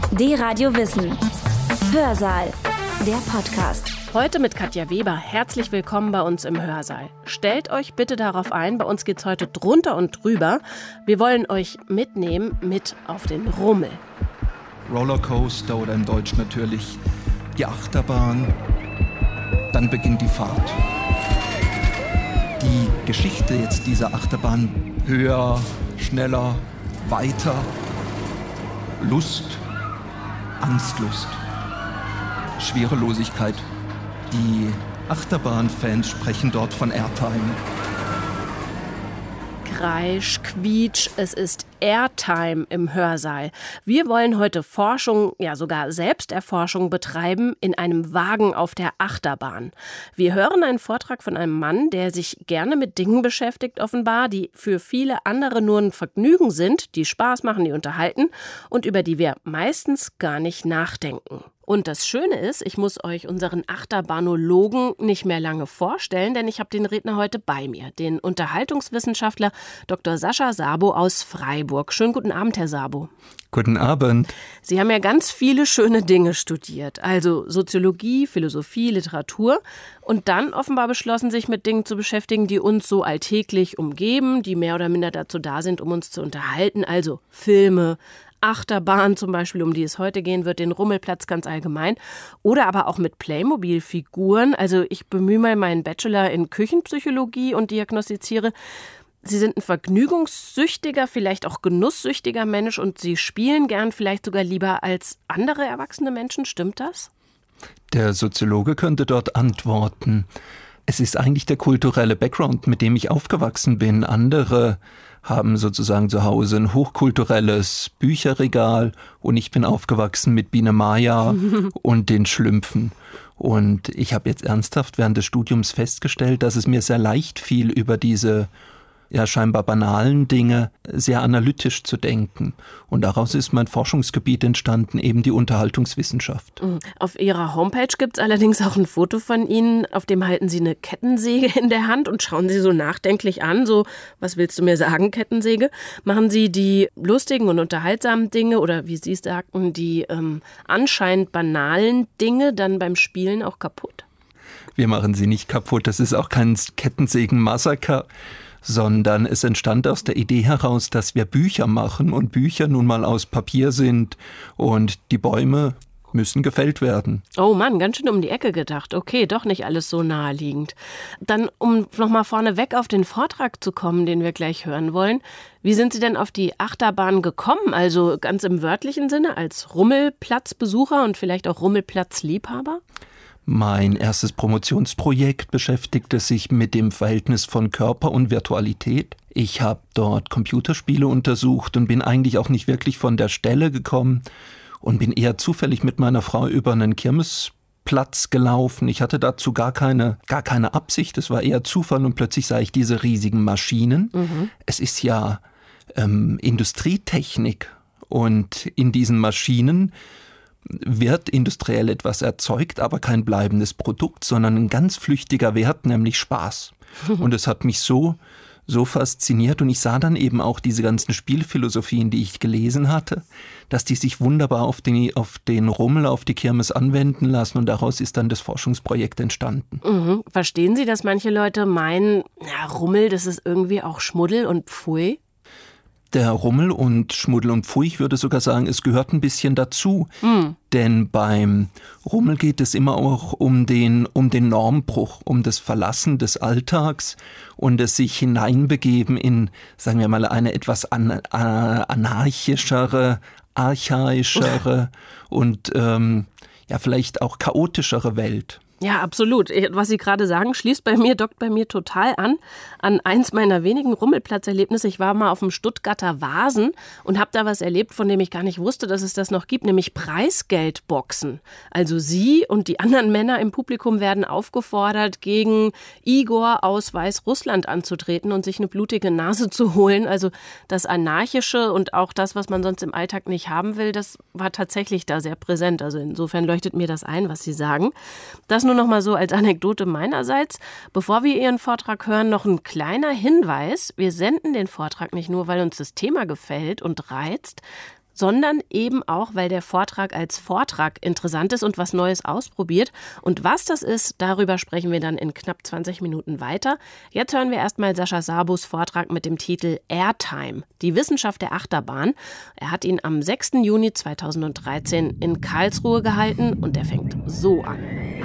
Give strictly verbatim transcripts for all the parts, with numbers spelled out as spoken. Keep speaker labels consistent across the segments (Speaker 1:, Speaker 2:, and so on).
Speaker 1: D-Radio Wissen. Hörsaal. Der Podcast.
Speaker 2: Heute mit Katja Weber. Herzlich willkommen bei uns im Hörsaal. Stellt euch bitte darauf ein, bei uns geht's heute drunter und drüber. Wir wollen euch mitnehmen mit auf den Rummel.
Speaker 3: Rollercoaster oder im Deutsch natürlich die Achterbahn. Dann beginnt die Fahrt. Die Geschichte jetzt dieser Achterbahn: höher, schneller, weiter, Lust, Angstlust, Schwerelosigkeit. Die Achterbahnfans sprechen dort von Airtime.
Speaker 2: Kreisch, Quietsch, es ist Airtime im Hörsaal. Wir wollen heute Forschung, ja sogar Selbsterforschung betreiben in einem Wagen auf der Achterbahn. Wir hören einen Vortrag von einem Mann, der sich gerne mit Dingen beschäftigt, offenbar, die für viele andere nur ein Vergnügen sind, die Spaß machen, die unterhalten und über die wir meistens gar nicht nachdenken. Und das Schöne ist, ich muss euch unseren Achterbanologen nicht mehr lange vorstellen, denn ich habe den Redner heute bei mir, den Unterhaltungswissenschaftler Doktor Sascha Sabo aus Freiburg. Schönen guten Abend, Herr Sabo.
Speaker 3: Guten Abend.
Speaker 2: Sie haben ja ganz viele schöne Dinge studiert, also Soziologie, Philosophie, Literatur und dann offenbar beschlossen, sich mit Dingen zu beschäftigen, die uns so alltäglich umgeben, die mehr oder minder dazu da sind, um uns zu unterhalten, also Filme, Achterbahn zum Beispiel, um die es heute gehen wird, den Rummelplatz ganz allgemein oder aber auch mit Playmobil-Figuren. Also ich bemühe mal meinen Bachelor in Küchenpsychologie und diagnostiziere, Sie sind ein vergnügungssüchtiger, vielleicht auch genusssüchtiger Mensch und Sie spielen gern vielleicht sogar lieber als andere erwachsene Menschen. Stimmt das?
Speaker 3: Der Soziologe könnte dort antworten. Es ist eigentlich der kulturelle Background, mit dem ich aufgewachsen bin. Andere haben sozusagen zu Hause ein hochkulturelles Bücherregal und ich bin aufgewachsen mit Biene Maya und den Schlümpfen. Und ich habe jetzt ernsthaft während des Studiums festgestellt, dass es mir sehr leicht fiel, über diese ja scheinbar banalen Dinge sehr analytisch zu denken. Und daraus ist mein Forschungsgebiet entstanden, eben die Unterhaltungswissenschaft.
Speaker 2: Auf Ihrer Homepage gibt es allerdings auch ein Foto von Ihnen, auf dem halten Sie eine Kettensäge in der Hand und schauen Sie so nachdenklich an, so, was willst du mir sagen, Kettensäge? Machen Sie die lustigen und unterhaltsamen Dinge oder wie Sie es sagten, die ähm, anscheinend banalen Dinge dann beim Spielen auch kaputt?
Speaker 3: Wir machen sie nicht kaputt, das ist auch kein Kettensägen-Massaker, sondern es entstand aus der Idee heraus, dass wir Bücher machen und Bücher nun mal aus Papier sind und die Bäume müssen gefällt werden.
Speaker 2: Oh Mann, ganz schön um die Ecke gedacht. Okay, doch nicht alles so naheliegend. Dann, um nochmal vorneweg auf den Vortrag zu kommen, den wir gleich hören wollen. Wie sind Sie denn auf die Achterbahn gekommen? Also ganz im wörtlichen Sinne, als Rummelplatzbesucher und vielleicht auch Rummelplatzliebhaber?
Speaker 3: Mein erstes Promotionsprojekt beschäftigte sich mit dem Verhältnis von Körper und Virtualität. Ich habe dort Computerspiele untersucht und bin eigentlich auch nicht wirklich von der Stelle gekommen und bin eher zufällig mit meiner Frau über einen Kirmesplatz gelaufen. Ich hatte dazu gar keine, gar keine Absicht, es war eher Zufall und plötzlich sah ich diese riesigen Maschinen. Mhm. Es ist ja ähm, Industrietechnik und in diesen Maschinen wird industriell etwas erzeugt, aber kein bleibendes Produkt, sondern ein ganz flüchtiger Wert, nämlich Spaß. Und es hat mich so, so fasziniert und ich sah dann eben auch diese ganzen Spielphilosophien, die ich gelesen hatte, dass die sich wunderbar auf den, auf den Rummel, auf die Kirmes anwenden lassen und daraus ist dann das Forschungsprojekt entstanden.
Speaker 2: Mhm. Verstehen Sie, dass manche Leute meinen, ja, Rummel, das ist irgendwie auch Schmuddel und Pfui?
Speaker 3: Der Rummel und Schmuddel und Pfui, ich würde sogar sagen, es gehört ein bisschen dazu. Mhm. Denn beim Rummel geht es immer auch um den, um den Normbruch, um das Verlassen des Alltags und das sich hineinbegeben in, sagen wir mal, eine etwas an, äh, anarchischere, archaischere und ähm, ja vielleicht auch chaotischere Welt.
Speaker 2: Ja, absolut. Was Sie gerade sagen, schließt bei mir, dockt bei mir total an, an eins meiner wenigen Rummelplatzerlebnisse. Ich war mal auf dem Stuttgarter Vasen und habe da was erlebt, von dem ich gar nicht wusste, dass es das noch gibt, nämlich Preisgeldboxen. Also Sie und die anderen Männer im Publikum werden aufgefordert, gegen Igor aus Weißrussland anzutreten und sich eine blutige Nase zu holen. Also das Anarchische und auch das, was man sonst im Alltag nicht haben will, das war tatsächlich da sehr präsent. Also insofern leuchtet mir das ein, was Sie sagen. Das nur noch mal so als Anekdote meinerseits. Bevor wir Ihren Vortrag hören, noch ein kleiner Hinweis. Wir senden den Vortrag nicht nur, weil uns das Thema gefällt und reizt, sondern eben auch, weil der Vortrag als Vortrag interessant ist und was Neues ausprobiert. Und was das ist, darüber sprechen wir dann in knapp zwanzig Minuten weiter. Jetzt hören wir erstmal Sascha Sabus Vortrag mit dem Titel Airtime, die Wissenschaft der Achterbahn. Er hat ihn am sechsten Juni zweitausenddreizehn in Karlsruhe gehalten und der fängt so an.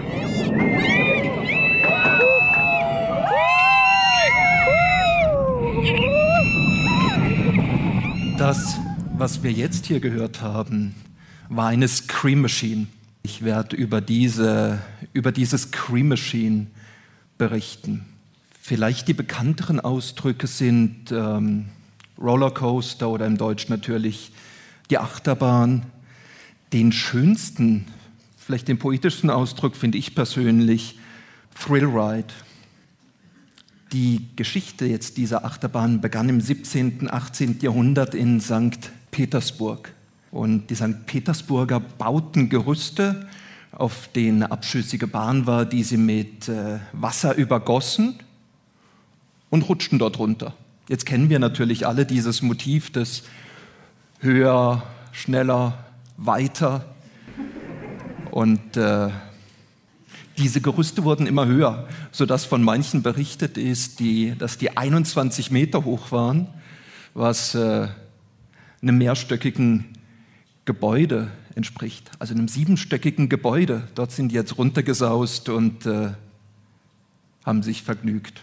Speaker 3: Das, was wir jetzt hier gehört haben, war eine Scream Machine. Ich werde über diese, über diese Scream Machine berichten. Vielleicht die bekannteren Ausdrücke sind ähm, Rollercoaster oder im Deutsch natürlich die Achterbahn. Den schönsten, vielleicht den poetischsten Ausdruck finde ich persönlich Thrill Ride. Die Geschichte jetzt dieser Achterbahn begann im siebzehnten, achtzehnten Jahrhundert in Sankt Petersburg. Und die Sankt Petersburger bauten Gerüste, auf denen eine abschüssige Bahn war, die sie mit äh, Wasser übergossen und rutschten dort runter. Jetzt kennen wir natürlich alle dieses Motiv des höher, schneller, weiter. Und äh, diese Gerüste wurden immer höher, sodass von manchen berichtet ist, die, dass die einundzwanzig Meter hoch waren, was äh, einem mehrstöckigen Gebäude entspricht, also einem siebenstöckigen Gebäude. Dort sind die jetzt runtergesaust und äh, haben sich vergnügt.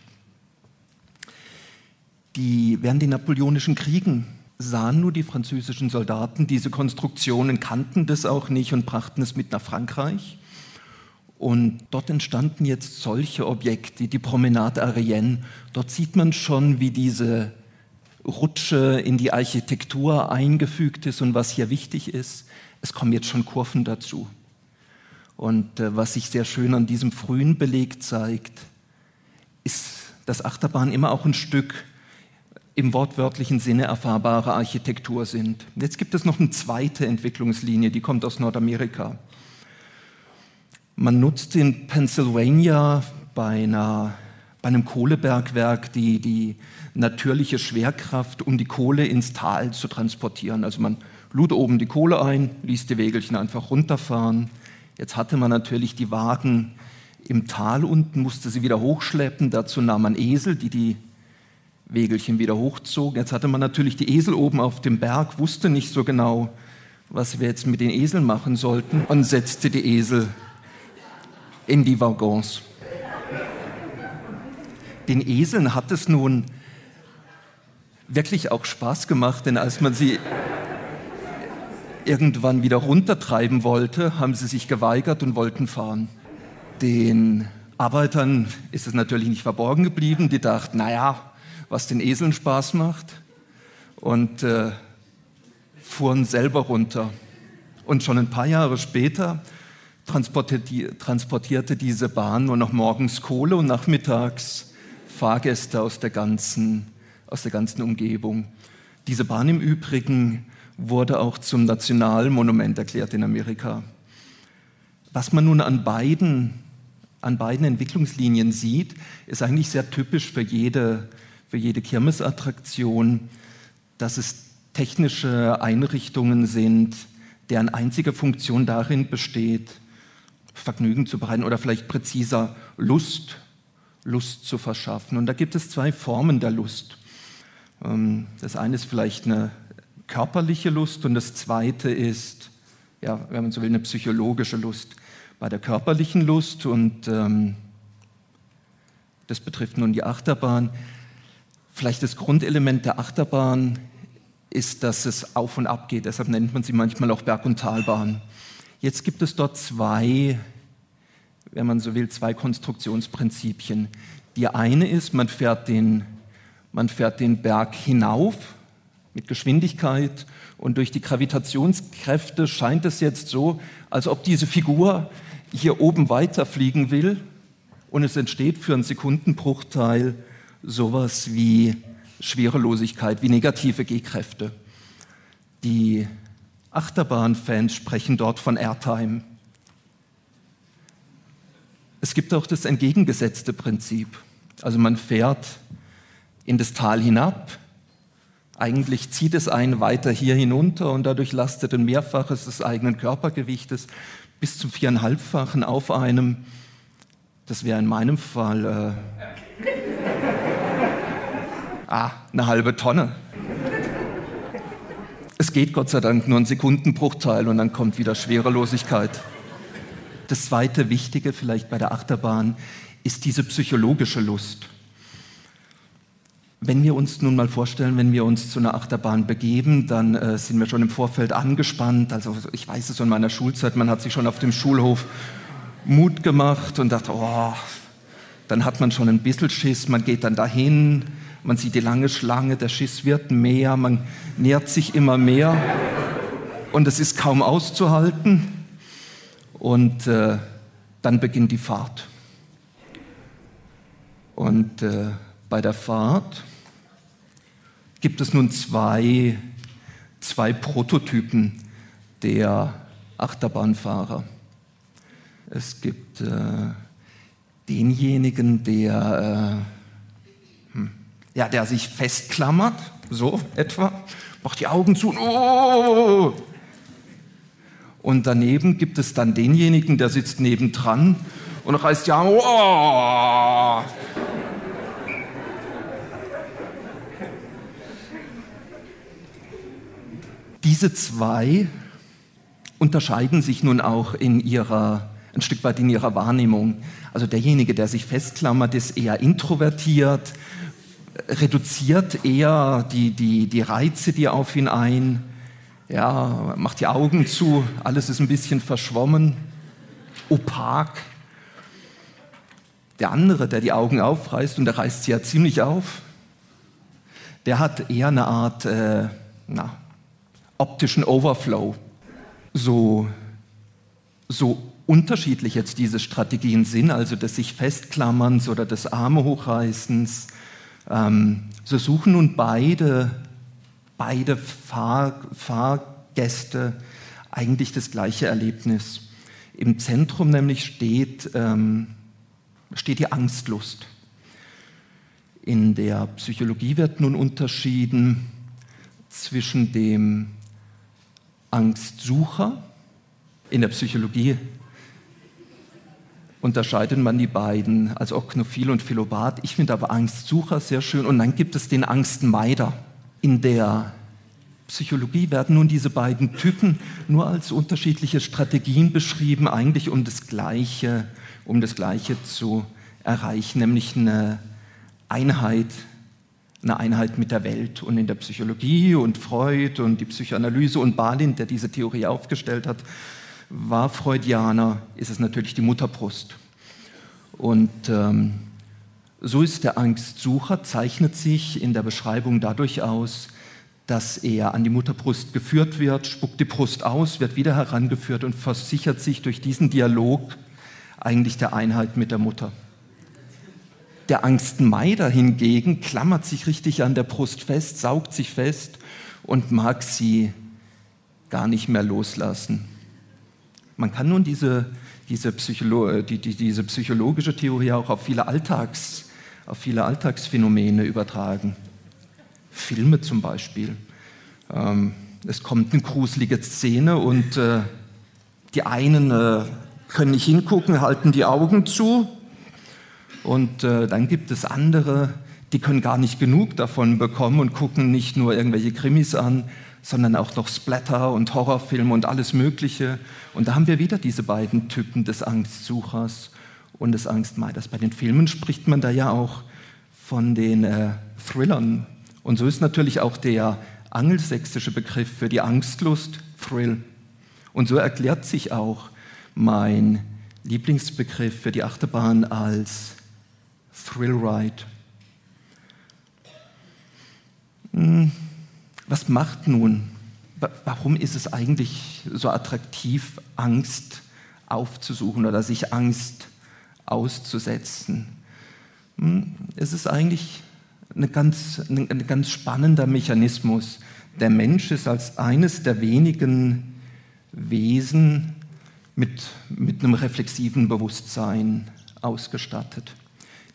Speaker 3: Die, während den Napoleonischen Kriegen sahen nur die französischen Soldaten diese Konstruktionen, kannten das auch nicht und brachten es mit nach Frankreich. Und dort entstanden jetzt solche Objekte, die Promenade Arienne. Dort sieht man schon, wie diese Rutsche in die Architektur eingefügt ist und was hier wichtig ist. Es kommen jetzt schon Kurven dazu. Und äh, was sich sehr schön an diesem frühen Beleg zeigt, ist, dass Achterbahnen immer auch ein Stück im wortwörtlichen Sinne erfahrbare Architektur sind. Jetzt gibt es noch eine zweite Entwicklungslinie, die kommt aus Nordamerika. Man nutzt in Pennsylvania bei, einer, bei einem Kohlebergwerk die, die natürliche Schwerkraft, um die Kohle ins Tal zu transportieren. Also man lud oben die Kohle ein, ließ die Wägelchen einfach runterfahren. Jetzt hatte man natürlich die Wagen im Tal unten, musste sie wieder hochschleppen. Dazu nahm man Esel, die die Wägelchen wieder hochzogen. Jetzt hatte man natürlich die Esel oben auf dem Berg, wusste nicht so genau, was wir jetzt mit den Eseln machen sollten und setzte die Esel in die Waggons. Den Eseln hat es nun wirklich auch Spaß gemacht, denn als man sie irgendwann wieder runtertreiben wollte, haben sie sich geweigert und wollten fahren. Den Arbeitern ist es natürlich nicht verborgen geblieben, die dachten, naja, was den Eseln Spaß macht, und äh, fuhren selber runter. Und schon ein paar Jahre später transportierte diese Bahn nur noch morgens Kohle und nachmittags Fahrgäste aus der ganzen, aus der ganzen Umgebung. Diese Bahn im Übrigen wurde auch zum Nationalmonument erklärt in Amerika. Was man nun an beiden, an beiden Entwicklungslinien sieht, ist eigentlich sehr typisch für jede, für jede Kirmesattraktion, dass es technische Einrichtungen sind, deren einzige Funktion darin besteht, Vergnügen zu bereiten oder vielleicht präziser Lust, Lust zu verschaffen. Und da gibt es zwei Formen der Lust. Das eine ist vielleicht eine körperliche Lust und das zweite ist, ja, wenn man so will, eine psychologische Lust. Bei der körperlichen Lust, und ähm, das betrifft nun die Achterbahn, vielleicht das Grundelement der Achterbahn ist, dass es auf und ab geht. Deshalb nennt man sie manchmal auch Berg- und Talbahn. Jetzt gibt es dort zwei, wenn man so will, zwei Konstruktionsprinzipien. Die eine ist, man fährt den, man fährt den Berg hinauf mit Geschwindigkeit und durch die Gravitationskräfte scheint es jetzt so, als ob diese Figur hier oben weiterfliegen will und es entsteht für einen Sekundenbruchteil sowas wie Schwerelosigkeit, wie negative G-Kräfte. Die Achterbahnfans sprechen dort von Airtime. Es gibt auch das entgegengesetzte Prinzip. Also man fährt in das Tal hinab, Eigentlich zieht es einen weiter hier hinunter und dadurch lastet ein Mehrfaches des eigenen Körpergewichtes bis zum viereinhalbfachen auf einem. Das wäre in meinem Fall äh, ah, eine halbe Tonne. Es geht Gott sei Dank nur ein Sekundenbruchteil und dann kommt wieder Schwerelosigkeit. Das zweite Wichtige vielleicht bei der Achterbahn ist diese psychologische Lust. Wenn wir uns nun mal vorstellen, wenn wir uns zu einer Achterbahn begeben, dann äh, sind wir schon im Vorfeld angespannt. Also ich weiß es so in meiner Schulzeit, man hat sich schon auf dem Schulhof Mut gemacht und dachte, oh, dann hat man schon ein bisschen Schiss, man geht dann dahin, man sieht die lange Schlange, der Schiss wird mehr, man nähert sich immer mehr und es ist kaum auszuhalten und äh, dann beginnt die Fahrt. Und äh, bei der Fahrt gibt es nun zwei, zwei Prototypen der Achterbahnfahrer. Es gibt äh, denjenigen, der, äh, hm, ja, der sich festklammert, so etwa, macht die Augen zu, oh! Und daneben gibt es dann denjenigen, der sitzt nebendran und reißt die Arme, oh! Diese zwei unterscheiden sich nun auch in ihrer, ein Stück weit in ihrer Wahrnehmung. Also derjenige, der sich festklammert, ist eher introvertiert, reduziert eher die, die, die Reize, die auf ihn ein, ja, macht die Augen zu, alles ist ein bisschen verschwommen, opak. Der andere, der die Augen aufreißt, und der reißt sie ja ziemlich auf, der hat eher eine Art, äh, na, optischen Overflow. So, so unterschiedlich jetzt diese Strategien sind, also des sich Festklammerns oder des Arme hochreißens, ähm, so suchen nun beide, beide Fahr, Fahrgäste eigentlich das gleiche Erlebnis. Im Zentrum nämlich steht, ähm, steht die Angstlust. In der Psychologie wird nun unterschieden zwischen dem Angstsucher. In der Psychologie unterscheidet man die beiden als Oknophil und Philobat. Ich finde aber Angstsucher sehr schön. Und dann gibt es den Angstmeider. In der Psychologie werden nun diese beiden Typen nur als unterschiedliche Strategien beschrieben, eigentlich um das Gleiche, um das Gleiche zu erreichen, nämlich eine Einheit, eine Einheit mit der Welt. Und in der Psychologie und Freud und die Psychoanalyse und Balint, der diese Theorie aufgestellt hat, war Freudianer, ist es natürlich die Mutterbrust. Und ähm, so ist der Angstsucher, zeichnet sich in der Beschreibung dadurch aus, dass er an die Mutterbrust geführt wird, spuckt die Brust aus, wird wieder herangeführt und versichert sich durch diesen Dialog eigentlich der Einheit mit der Mutter. Der Angstmeider hingegen klammert sich richtig an der Brust fest, saugt sich fest und mag sie gar nicht mehr loslassen. Man kann nun diese, diese, Psycholo- die, die, diese psychologische Theorie auch auf viele, Alltags, auf viele Alltagsphänomene übertragen. Filme zum Beispiel. Ähm, es kommt eine gruselige Szene und äh, die einen äh, können nicht hingucken, halten die Augen zu. Und äh, dann gibt es andere, die können gar nicht genug davon bekommen und gucken nicht nur irgendwelche Krimis an, sondern auch noch Splatter und Horrorfilme und alles Mögliche. Und da haben wir wieder diese beiden Typen des Angstsuchers und des Angstmeiders. Bei den Filmen spricht man da ja auch von den äh, Thrillern. Und so ist natürlich auch der angelsächsische Begriff für die Angstlust Thrill. Und so erklärt sich auch mein Lieblingsbegriff für die Achterbahn als Thrill Ride. Was macht nun, warum ist es eigentlich so attraktiv, Angst aufzusuchen oder sich Angst auszusetzen? Es ist eigentlich ein ganz, ein ganz spannender Mechanismus. Der Mensch ist als eines der wenigen Wesen mit, mit einem reflexiven Bewusstsein ausgestattet.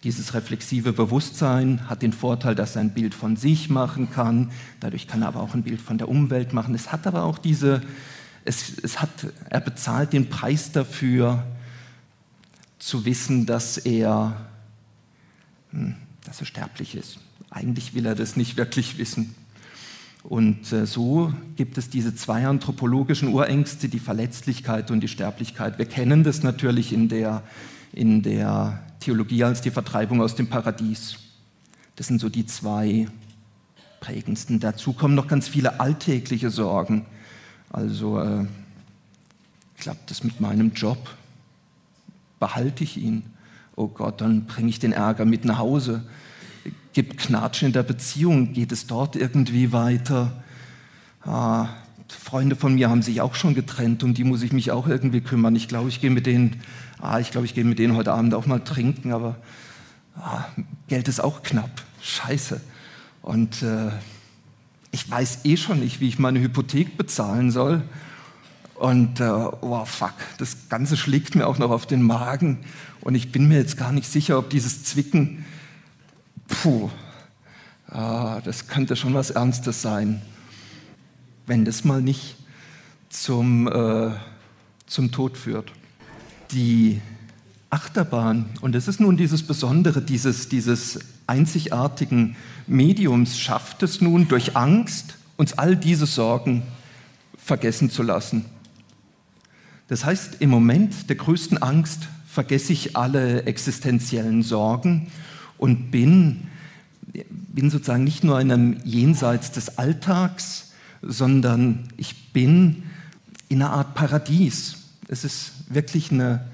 Speaker 3: Dieses reflexive Bewusstsein hat den Vorteil, dass er ein Bild von sich machen kann. Dadurch kann er aber auch ein Bild von der Umwelt machen. Es hat aber auch diese, es, es hat, er bezahlt den Preis dafür, zu wissen, dass er, dass er sterblich ist. Eigentlich will er das nicht wirklich wissen. Und äh, so gibt es diese zwei anthropologischen Urängste, die Verletzlichkeit und die Sterblichkeit. Wir kennen das natürlich in der, in der Theologie als die Vertreibung aus dem Paradies. Das sind so die zwei prägendsten. Dazu kommen noch ganz viele alltägliche Sorgen. Also äh, klappt es mit meinem Job? Behalte ich ihn? Oh Gott, dann bringe ich den Ärger mit nach Hause. Gibt Knatsch in der Beziehung? Geht es dort irgendwie weiter? Ah, Freunde von mir haben sich auch schon getrennt, um die muss ich mich auch irgendwie kümmern. Ich glaube, ich gehe mit denen, ah, ich glaube, ich gehe mit denen heute Abend auch mal trinken, aber ah, Geld ist auch knapp. Scheiße. Und äh, ich weiß eh schon nicht, wie ich meine Hypothek bezahlen soll. Und äh, oh fuck, das Ganze schlägt mir auch noch auf den Magen. Und ich bin mir jetzt gar nicht sicher, ob dieses Zwicken, puh, ah, das könnte schon was Ernstes sein. Wenn das mal nicht zum, äh, zum Tod führt. Die Achterbahn, und das ist nun dieses Besondere, dieses, dieses einzigartigen Mediums, schafft es nun durch Angst, uns all diese Sorgen vergessen zu lassen. Das heißt, im Moment der größten Angst vergesse ich alle existenziellen Sorgen und bin, bin sozusagen nicht nur in einem Jenseits des Alltags, sondern ich bin in einer Art Paradies. Es ist wirklich eine,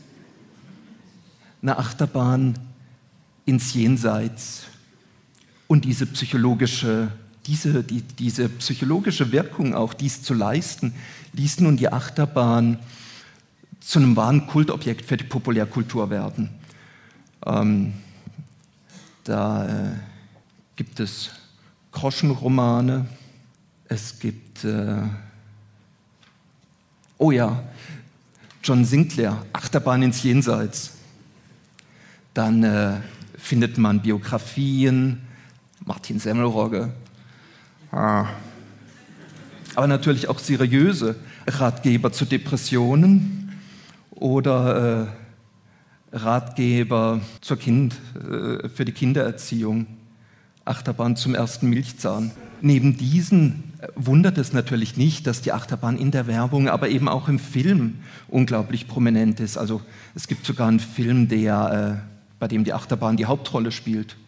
Speaker 3: eine Achterbahn ins Jenseits. Und diese psychologische, diese, die, diese psychologische Wirkung, auch dies zu leisten, ließ nun die Achterbahn zu einem wahren Kultobjekt für die Populärkultur werden. Ähm, da äh, gibt es Groschenromane, es gibt, äh, oh ja, John Sinclair, Achterbahn ins Jenseits. Dann äh, findet man Biografien, Martin Semmelrogge, ah. aber natürlich auch seriöse Ratgeber zu Depressionen oder äh, Ratgeber zur kind, äh, für die Kindererziehung, Achterbahn zum ersten Milchzahn. Neben diesen wundert es natürlich nicht, dass die Achterbahn in der Werbung, aber eben auch im Film unglaublich prominent ist. Also es gibt sogar einen Film, der, äh, bei dem die Achterbahn die Hauptrolle spielt.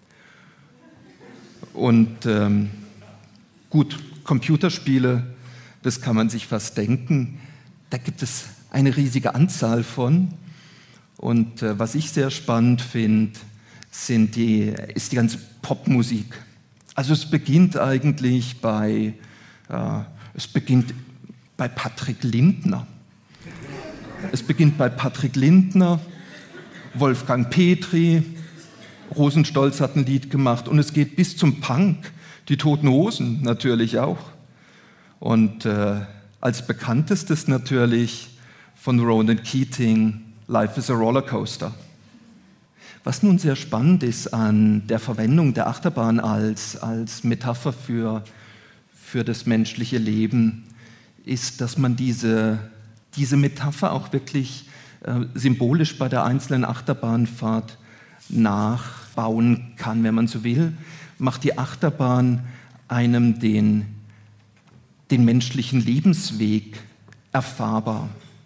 Speaker 3: Und ähm, gut, Computerspiele, das kann man sich fast denken, da gibt es eine riesige Anzahl von. Und äh, was ich sehr spannend finde, sind die, ist die ganze Popmusik. Also es beginnt eigentlich bei, äh, es beginnt bei Patrick Lindner. Es beginnt bei Patrick Lindner, Wolfgang Petri, Rosenstolz hat ein Lied gemacht und es geht bis zum Punk, die Toten Hosen natürlich auch. Und äh, als bekanntestes natürlich von Ronan Keating, Life is a Rollercoaster. Was nun sehr spannend ist an der Verwendung der Achterbahn als, als Metapher für, für das menschliche Leben, ist, dass man diese, diese Metapher auch wirklich äh, symbolisch bei der einzelnen Achterbahnfahrt nachbauen kann, wenn man so will. Macht die Achterbahn einem den, den menschlichen Lebensweg erfahrbar.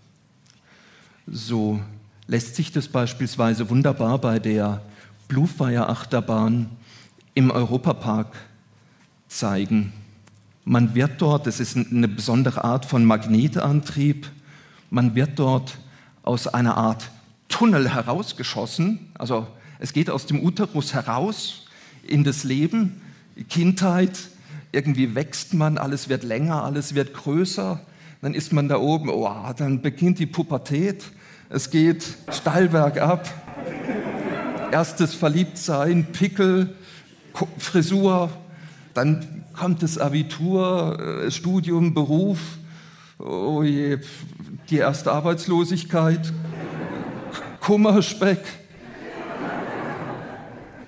Speaker 3: So lässt sich das beispielsweise wunderbar bei der Bluefire-Achterbahn im Europapark zeigen. Man wird dort, das ist eine besondere Art von Magnetantrieb, man wird dort aus einer Art Tunnel herausgeschossen, also es geht aus dem Uterus heraus in das Leben, Kindheit, irgendwie wächst man, alles wird länger, alles wird größer, dann ist man da oben, oh, dann beginnt die Pubertät, es geht steil bergab, erstes Verliebtsein, Pickel, Frisur, dann kommt das Abitur, Studium, Beruf, oh je, die erste Arbeitslosigkeit, Kummerspeck,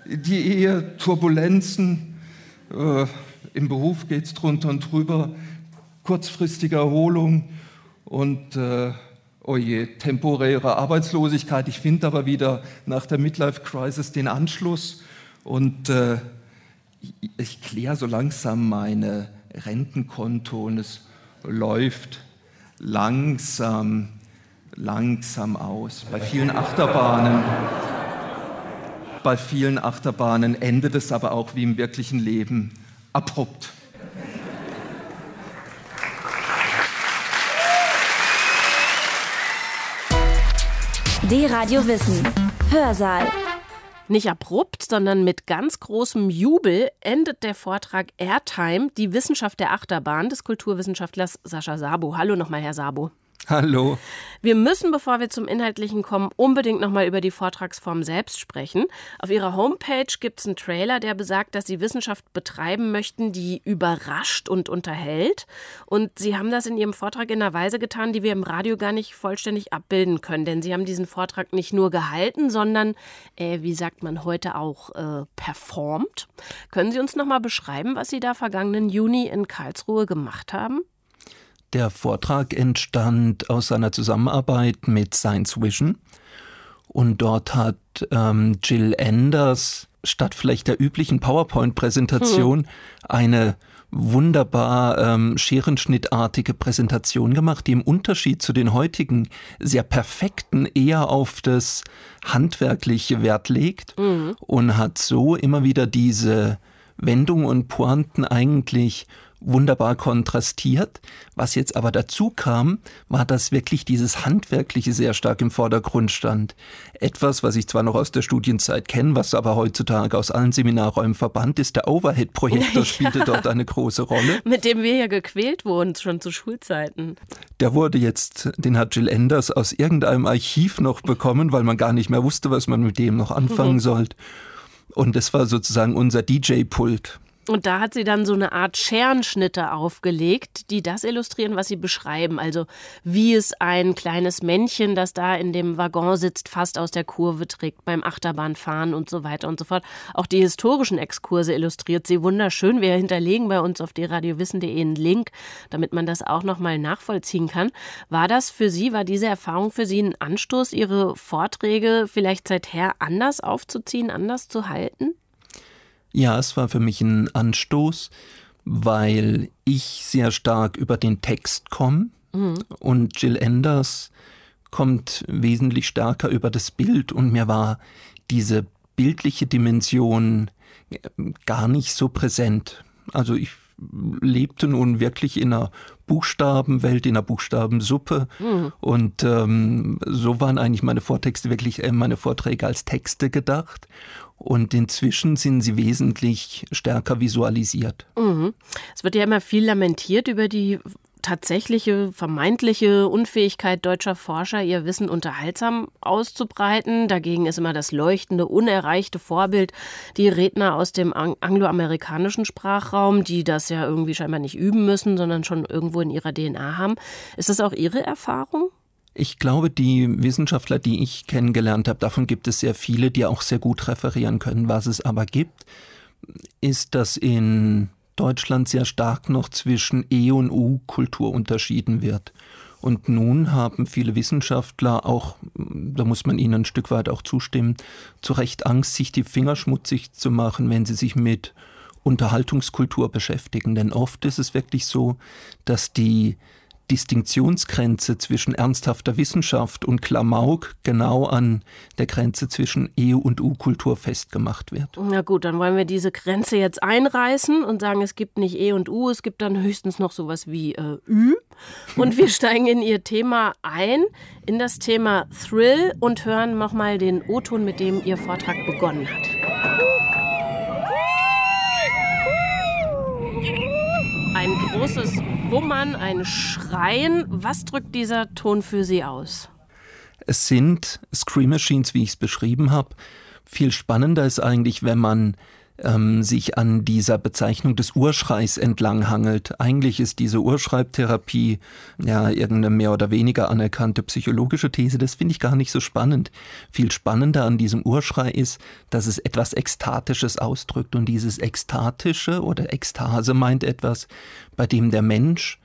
Speaker 3: die Ehe, Turbulenzen, äh, im Beruf geht es drunter und drüber, kurzfristige Erholung und äh, oh je, temporäre Arbeitslosigkeit. Ich finde aber wieder nach der Midlife-Crisis den Anschluss und äh, ich kläre so langsam meine Rentenkonto und es läuft langsam, langsam aus. Bei vielen Achterbahnen, bei vielen Achterbahnen endet es aber auch wie im wirklichen Leben abrupt.
Speaker 1: D-Radio Wissen. Hörsaal.
Speaker 2: Nicht abrupt, sondern mit ganz großem Jubel endet der Vortrag Airtime, die Wissenschaft der Achterbahn des Kulturwissenschaftlers Sascha Sabo. Hallo nochmal, Herr Sabo.
Speaker 3: Hallo.
Speaker 2: Wir müssen, bevor wir zum Inhaltlichen kommen, unbedingt nochmal über die Vortragsform selbst sprechen. Auf Ihrer Homepage gibt es einen Trailer, der besagt, dass Sie Wissenschaft betreiben möchten, die überrascht und unterhält. Und Sie haben das in Ihrem Vortrag in einer Weise getan, die wir im Radio gar nicht vollständig abbilden können. Denn Sie haben diesen Vortrag nicht nur gehalten, sondern, äh, wie sagt man heute auch, äh, performt. Können Sie uns nochmal beschreiben, was Sie da vergangenen Juni in Karlsruhe gemacht haben?
Speaker 3: Der Vortrag entstand aus einer Zusammenarbeit mit Science Vision und dort hat ähm, Jill Enders statt vielleicht der üblichen PowerPoint-Präsentation hm. eine wunderbar ähm, scherenschnittartige Präsentation gemacht, die im Unterschied zu den heutigen sehr perfekten eher auf das handwerkliche Wert legt hm. und hat so immer wieder diese Wendungen und Pointen eigentlich wunderbar kontrastiert. Was jetzt aber dazu kam, war, dass wirklich dieses Handwerkliche sehr stark im Vordergrund stand. Etwas, was ich zwar noch aus der Studienzeit kenne, was aber heutzutage aus allen Seminarräumen verbannt ist, der Overhead-Projektor spielte ja. dort eine große Rolle.
Speaker 2: Mit dem wir ja gequält wurden, schon zu Schulzeiten.
Speaker 3: Der wurde jetzt, den hat Jill Enders aus irgendeinem Archiv noch bekommen, weil man gar nicht mehr wusste, was man mit dem noch anfangen mhm. sollte. Und das war sozusagen unser D J-Pult.
Speaker 2: Und da hat sie dann so eine Art Scherenschnitte aufgelegt, die das illustrieren, was sie beschreiben. Also wie es ein kleines Männchen, das da in dem Waggon sitzt, fast aus der Kurve trägt beim Achterbahnfahren und so weiter und so fort. Auch die historischen Exkurse illustriert sie wunderschön. Wir hinterlegen bei uns auf d radio wissen punkt de einen Link, damit man das auch nochmal nachvollziehen kann. War das für Sie, war diese Erfahrung für Sie ein Anstoß, Ihre Vorträge vielleicht seither anders aufzuziehen, anders zu halten?
Speaker 3: Ja, es war für mich ein Anstoß, weil ich sehr stark über den Text komme mhm. und Jill Enders kommt wesentlich stärker über das Bild und mir war diese bildliche Dimension gar nicht so präsent. Also ich lebte nun wirklich in einer Buchstabenwelt, in einer Buchstabensuppe mhm. und ähm, so waren eigentlich meine Vortexte wirklich, äh, meine Vorträge als Texte gedacht. Und inzwischen sind sie wesentlich stärker visualisiert.
Speaker 2: Mhm. Es wird ja immer viel lamentiert über die tatsächliche, vermeintliche Unfähigkeit deutscher Forscher, ihr Wissen unterhaltsam auszubreiten. Dagegen ist immer das leuchtende, unerreichte Vorbild die Redner aus dem angloamerikanischen Sprachraum, die das ja irgendwie scheinbar nicht üben müssen, sondern schon irgendwo in ihrer D N A haben. Ist das auch Ihre Erfahrung?
Speaker 3: Ich glaube, die Wissenschaftler, die ich kennengelernt habe, davon gibt es sehr viele, die auch sehr gut referieren können. Was es aber gibt, ist, dass in Deutschland sehr stark noch zwischen E- und U-Kultur unterschieden wird. Und nun haben viele Wissenschaftler auch, da muss man ihnen ein Stück weit auch zustimmen, zu Recht Angst, sich die Finger schmutzig zu machen, wenn sie sich mit Unterhaltungskultur beschäftigen. Denn oft ist es wirklich so, dass die Distinktionsgrenze zwischen ernsthafter Wissenschaft und Klamauk genau an der Grenze zwischen E- und U-Kultur festgemacht wird.
Speaker 2: Na gut, dann wollen wir diese Grenze jetzt einreißen und sagen, es gibt nicht E und U, es gibt dann höchstens noch sowas wie äh, Ü. Und wir steigen in Ihr Thema ein, in das Thema Thrill und hören nochmal den O-Ton, mit dem Ihr Vortrag begonnen hat. Ein großes Wummern, ein Schreien. Was drückt dieser Ton für Sie aus?
Speaker 3: Es sind Scream Machines, wie ich es beschrieben habe. Viel spannender ist eigentlich, wenn man ähm, sich an dieser Bezeichnung des Urschreis entlanghangelt. Eigentlich ist diese Urschreibtherapie ja irgendeine mehr oder weniger anerkannte psychologische These. Das finde ich gar nicht so spannend. Viel spannender an diesem Urschrei ist, dass es etwas Ekstatisches ausdrückt. Und dieses Ekstatische oder Ekstase meint etwas, bei dem der Mensch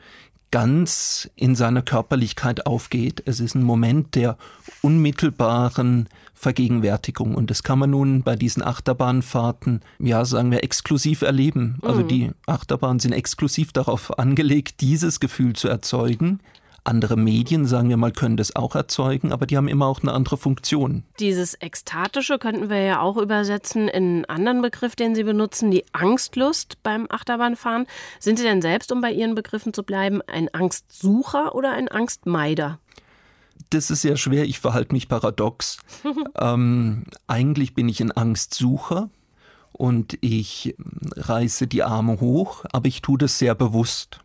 Speaker 3: ganz in seiner Körperlichkeit aufgeht. Es ist ein Moment der unmittelbaren Vergegenwärtigung. Und das kann man nun bei diesen Achterbahnfahrten, ja, sagen wir, exklusiv erleben. Also mhm. die Achterbahnen sind exklusiv darauf angelegt, dieses Gefühl zu erzeugen. Andere Medien, sagen wir mal, können das auch erzeugen, aber die haben immer auch eine andere Funktion.
Speaker 2: Dieses Ekstatische könnten wir ja auch übersetzen in einen anderen Begriff, den Sie benutzen, die Angstlust beim Achterbahnfahren. Sind Sie denn selbst, um bei Ihren Begriffen zu bleiben, ein Angstsucher oder ein Angstmeider?
Speaker 3: Das ist sehr schwer, ich verhalte mich paradox. ähm, eigentlich bin ich ein Angstsucher und ich reiße die Arme hoch, aber ich tue das sehr bewusst.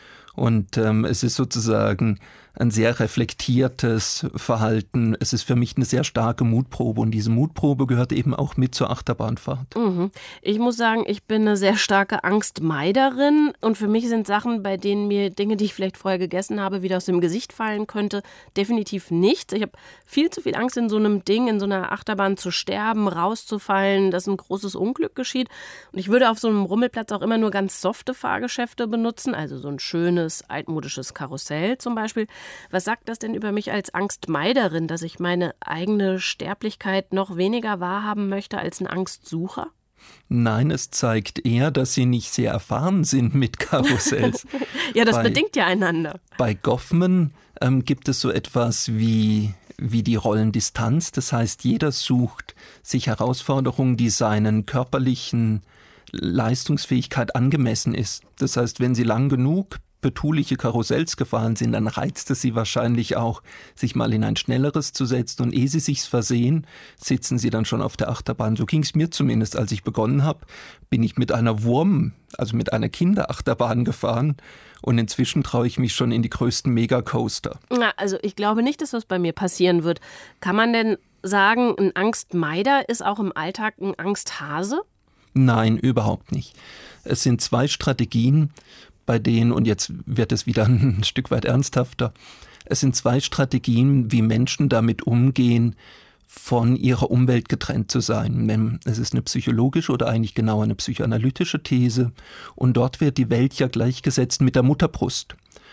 Speaker 3: Und ähm, es ist sozusagen ein sehr reflektiertes Verhalten. Es ist für mich eine sehr starke Mutprobe und diese Mutprobe gehört eben auch mit zur Achterbahnfahrt.
Speaker 2: Mhm. Ich muss sagen, ich bin eine sehr starke Angstmeiderin und für mich sind Sachen, bei denen mir Dinge, die ich vielleicht vorher gegessen habe, wieder aus dem Gesicht fallen könnte, definitiv nichts. Ich habe viel zu viel Angst, in so einem Ding, in so einer Achterbahn zu sterben, rauszufallen, dass ein großes Unglück geschieht. Und ich würde auf so einem Rummelplatz auch immer nur ganz softe Fahrgeschäfte benutzen, also so ein schönes, altmodisches Karussell zum Beispiel. Was sagt das denn über mich als Angstmeiderin, dass ich meine eigene Sterblichkeit noch weniger wahrhaben möchte als ein Angstsucher?
Speaker 3: Nein, es zeigt eher, dass Sie nicht sehr erfahren sind mit Karussells.
Speaker 2: Ja, das bei, bedingt ja einander.
Speaker 3: Bei Goffman ähm, gibt es so etwas wie, wie die Rollendistanz. Das heißt, jeder sucht sich Herausforderungen, die seinen körperlichen Leistungsfähigkeit angemessen ist. Das heißt, wenn Sie lang genug betuliche Karussells gefahren sind, dann reizt es sie wahrscheinlich auch, sich mal in ein schnelleres zu setzen. Und ehe sie sich's versehen, sitzen sie dann schon auf der Achterbahn. So ging es mir zumindest, als ich begonnen habe, bin ich mit einer Wurm, also mit einer Kinderachterbahn gefahren. Und inzwischen traue ich mich schon in die größten Megacoaster.
Speaker 2: Na, also ich glaube nicht, dass das bei mir passieren wird. Kann man denn sagen, ein Angstmeider ist auch im Alltag ein Angsthase?
Speaker 3: Nein, überhaupt nicht. Es sind zwei Strategien, bei denen, und jetzt wird es wieder ein Stück weit ernsthafter, es sind zwei Strategien, wie Menschen damit umgehen, von ihrer Umwelt getrennt zu sein. Es ist eine psychologische oder eigentlich genauer eine psychoanalytische These und dort wird die Welt ja gleichgesetzt mit der Mutterbrust.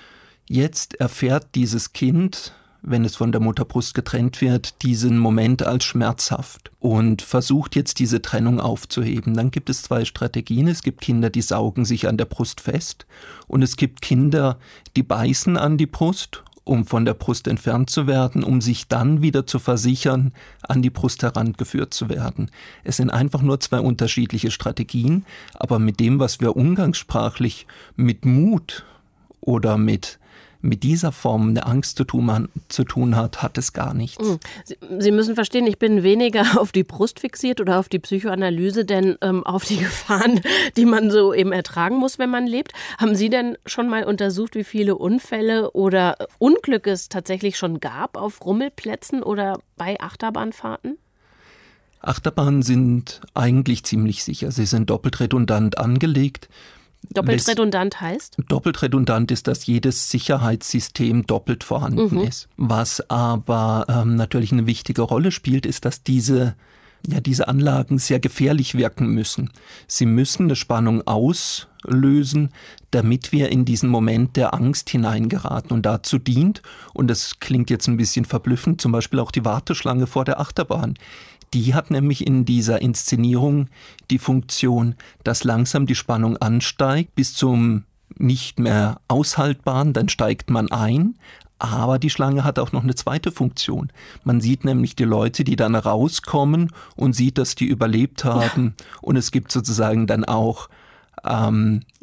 Speaker 3: Jetzt erfährt dieses Kind, wenn es von der Mutterbrust getrennt wird, diesen Moment als schmerzhaft und versucht jetzt diese Trennung aufzuheben. Dann gibt es zwei Strategien. Es gibt Kinder, die saugen sich an der Brust fest und es gibt Kinder, die beißen an die Brust, um von der Brust entfernt zu werden, um sich dann wieder zu versichern, an die Brust herangeführt zu werden. Es sind einfach nur zwei unterschiedliche Strategien, aber mit dem, was wir umgangssprachlich mit Mut oder mit mit dieser Form der Angst zu tun, man, zu tun hat, hat es gar nichts.
Speaker 2: Sie, Sie müssen verstehen, ich bin weniger auf die Brust fixiert oder auf die Psychoanalyse, denn ähm, auf die Gefahren, die man so eben ertragen muss, wenn man lebt. Haben Sie denn schon mal untersucht, wie viele Unfälle oder Unglücke es tatsächlich schon gab auf Rummelplätzen oder bei Achterbahnfahrten?
Speaker 3: Achterbahnen sind eigentlich ziemlich sicher. Sie sind doppelt redundant angelegt.
Speaker 2: Doppelt redundant heißt?
Speaker 3: Doppelt redundant ist, dass jedes Sicherheitssystem doppelt vorhanden mhm. ist. Was aber ähm, natürlich eine wichtige Rolle spielt, ist, dass diese, ja, diese Anlagen sehr gefährlich wirken müssen. Sie müssen eine Spannung auslösen, damit wir in diesen Moment der Angst hineingeraten. Und dazu dient, und das klingt jetzt ein bisschen verblüffend, zum Beispiel auch die Warteschlange vor der Achterbahn. Die hat nämlich in dieser Inszenierung die Funktion, dass langsam die Spannung ansteigt bis zum nicht mehr aushaltbaren, dann steigt man ein. Aber die Schlange hat auch noch eine zweite Funktion. Man sieht nämlich die Leute, die dann rauskommen und sieht, dass die überlebt haben. Ja. Und es gibt sozusagen dann auch ähm,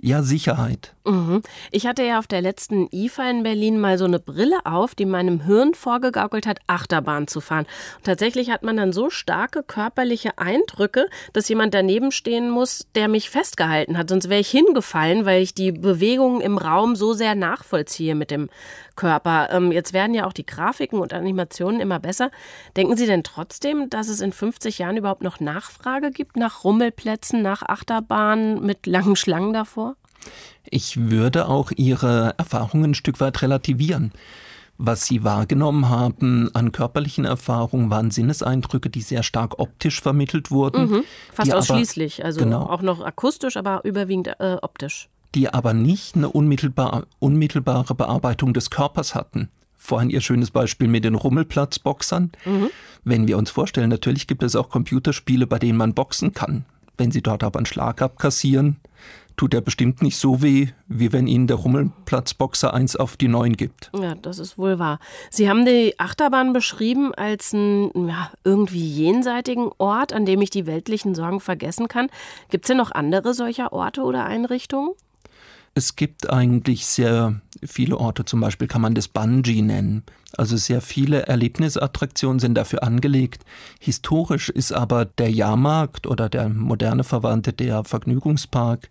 Speaker 3: ja, Sicherheit.
Speaker 2: Mhm. Ich hatte ja auf der letzten I F A in Berlin mal so eine Brille auf, die meinem Hirn vorgegaukelt hat, Achterbahn zu fahren. Und tatsächlich hat man dann so starke körperliche Eindrücke, dass jemand daneben stehen muss, der mich festgehalten hat. Sonst wäre ich hingefallen, weil ich die Bewegungen im Raum so sehr nachvollziehe mit dem Körper. Ähm, jetzt werden ja auch die Grafiken und Animationen immer besser. Denken Sie denn trotzdem, dass es in fünfzig Jahren überhaupt noch Nachfrage gibt nach Rummelplätzen, nach Achterbahnen mit langen Schlangen davor?
Speaker 3: Ich würde auch Ihre Erfahrungen ein Stück weit relativieren. Was Sie wahrgenommen haben an körperlichen Erfahrungen, waren Sinneseindrücke, die sehr stark optisch vermittelt wurden.
Speaker 2: Mhm, fast
Speaker 3: die
Speaker 2: ausschließlich,
Speaker 3: aber,
Speaker 2: also
Speaker 3: genau,
Speaker 2: auch noch akustisch, aber überwiegend äh, optisch.
Speaker 3: Die aber nicht eine unmittelbar, unmittelbare Bearbeitung des Körpers hatten. Vorhin Ihr schönes Beispiel mit den Rummelplatzboxern. Mhm. Wenn wir uns vorstellen, natürlich gibt es auch Computerspiele, bei denen man boxen kann. Wenn Sie dort aber einen Schlag abkassieren, tut er bestimmt nicht so weh, wie wenn Ihnen der Rummelplatzboxer eins auf die neun gibt.
Speaker 2: Ja, das ist wohl wahr. Sie haben die Achterbahn beschrieben als einen ja, irgendwie jenseitigen Ort, an dem ich die weltlichen Sorgen vergessen kann. Gibt es denn noch andere solcher Orte oder Einrichtungen?
Speaker 3: Es gibt eigentlich sehr viele Orte, zum Beispiel kann man das Bungee nennen. Also sehr viele Erlebnisattraktionen sind dafür angelegt. Historisch ist aber der Jahrmarkt oder der moderne Verwandte, der Vergnügungspark,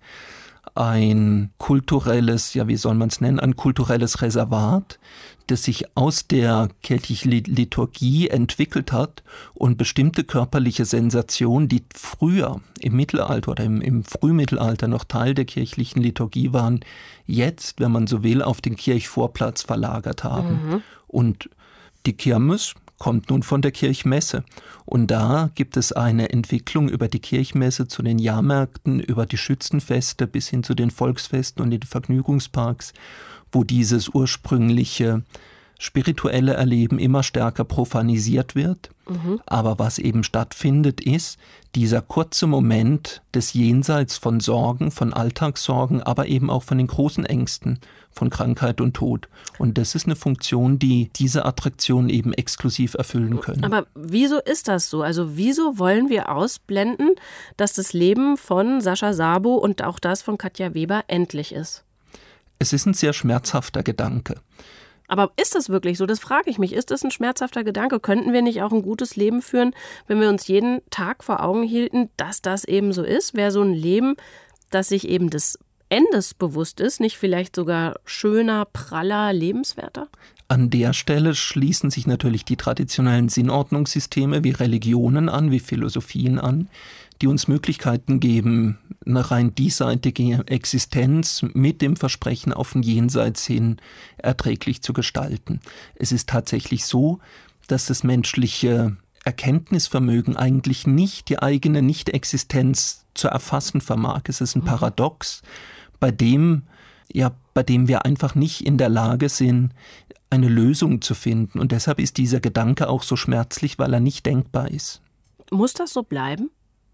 Speaker 3: ein kulturelles, ja wie soll man es nennen, ein kulturelles Reservat, das sich aus der kirchlichen Liturgie entwickelt hat und bestimmte körperliche Sensationen, die früher im Mittelalter oder im, im Frühmittelalter noch Teil der kirchlichen Liturgie waren, jetzt, wenn man so will, auf den Kirchvorplatz verlagert haben. Mhm. Und die Kirmes kommt nun von der Kirchmesse. Und da gibt es eine Entwicklung über die Kirchmesse zu den Jahrmärkten, über die Schützenfeste bis hin zu den Volksfesten und den Vergnügungsparks, wo dieses ursprüngliche spirituelle Erleben immer stärker profanisiert wird. Mhm. Aber was eben stattfindet, ist dieser kurze Moment des Jenseits von Sorgen, von Alltagssorgen, aber eben auch von den großen Ängsten, von Krankheit und Tod. Und das ist eine Funktion, die diese Attraktionen eben exklusiv erfüllen können.
Speaker 2: Aber wieso ist das so? Also wieso wollen wir ausblenden, dass das Leben von Sascha Sabo und auch das von Katja Weber endlich ist?
Speaker 3: Es ist ein sehr schmerzhafter Gedanke.
Speaker 2: Aber ist das wirklich so? Das frage ich mich. Ist das ein schmerzhafter Gedanke? Könnten wir nicht auch ein gutes Leben führen, wenn wir uns jeden Tag vor Augen hielten, dass das eben so ist? Wäre so ein Leben, das sich eben des Endes bewusst ist, nicht vielleicht sogar schöner, praller, lebenswerter?
Speaker 3: An der Stelle schließen sich natürlich die traditionellen Sinnordnungssysteme wie Religionen an, wie Philosophien an, die uns Möglichkeiten geben, eine rein diesseitige Existenz mit dem Versprechen auf ein Jenseits hin erträglich zu gestalten. Es ist tatsächlich so, dass das menschliche Erkenntnisvermögen eigentlich nicht die eigene Nicht-Existenz zu erfassen vermag. Es ist ein Paradox, bei dem, ja, bei dem wir einfach nicht in der Lage sind, eine Lösung zu finden. Und deshalb ist dieser Gedanke auch so schmerzlich, weil er nicht denkbar ist.
Speaker 2: Muss das so bleiben?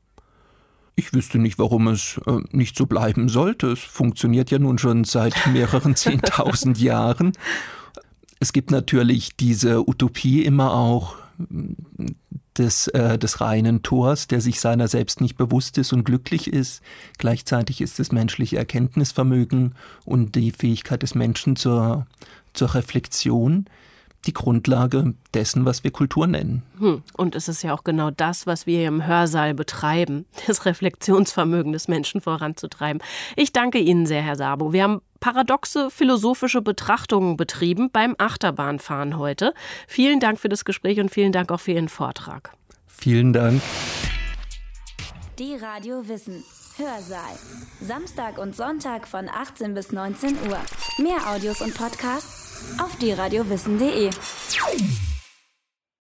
Speaker 3: Ich wüsste nicht, warum es äh, nicht so bleiben sollte. Es funktioniert ja nun schon seit mehreren zehntausend Jahren. Es gibt natürlich diese Utopie immer auch des, äh, des reinen Tors, der sich seiner selbst nicht bewusst ist und glücklich ist. Gleichzeitig ist das menschliche Erkenntnisvermögen und die Fähigkeit des Menschen zur, zur Reflexion die Grundlage dessen, was wir Kultur nennen.
Speaker 2: Hm. Und es ist ja auch genau das, was wir im Hörsaal betreiben, das Reflexionsvermögen des Menschen voranzutreiben. Ich danke Ihnen sehr, Herr Sabo. Wir haben paradoxe philosophische Betrachtungen betrieben beim Achterbahnfahren heute. Vielen Dank für das Gespräch und vielen Dank auch für Ihren Vortrag.
Speaker 3: Vielen Dank.
Speaker 1: Die Radio Wissen Hörsaal. Samstag und Sonntag von achtzehn bis neunzehn Uhr. Mehr Audios und Podcasts auf die radio wissen punkt de.